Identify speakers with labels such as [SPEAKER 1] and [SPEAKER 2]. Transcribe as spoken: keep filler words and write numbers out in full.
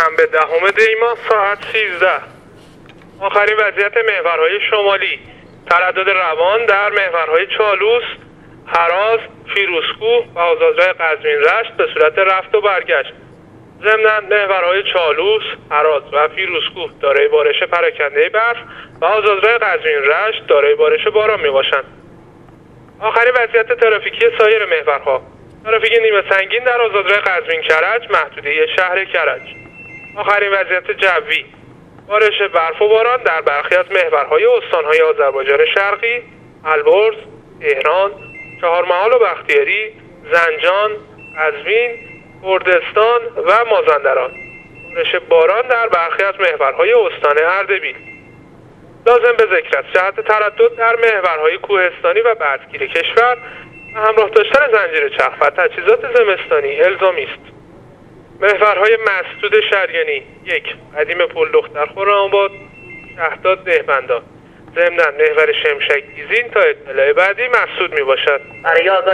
[SPEAKER 1] شنبه دهم دی ماه ساعت سیزده. آخرین وضعیت محورهای شمالی: تردد روان در محورهای چالوس، هراز، فیروزکوه و آزادراه قزوین رشت به صورت رفت و برگشت. ضمناً محورهای چالوس، هراز و فیروزکوه دارای بارش پراکنده برف و آزادراه قزوین رشت دارای بارش باران میباشند. آخرین وضعیت ترافیکی سایر محورها: ترافیک نیمه سنگین در آزادراه قزوین کرج محدوده شهر کرج. آخرین وضعیت جوی: بارش برف و باران در برخی از محورهای استانهای آذربایجان شرقی، البرز، تهران، چهارمحال و بختیاری، زنجان، قزوین، کردستان و مازندران. بارش باران در برخی از محورهای استان اردبیل. لازم به ذکر است جهت تردد در محورهای کوهستانی و بعدگیر کشور و همراه داشتن زنجیره چرخ و تجهیزات زمستانی الزامی است. محورهای مسدود شریانی: یک، قدیم پل دختر خرم‌آباد، شهداد دهبندان. ضمناً محور شمشک گیزین تا اطلاع بعدی مسدود می باشد.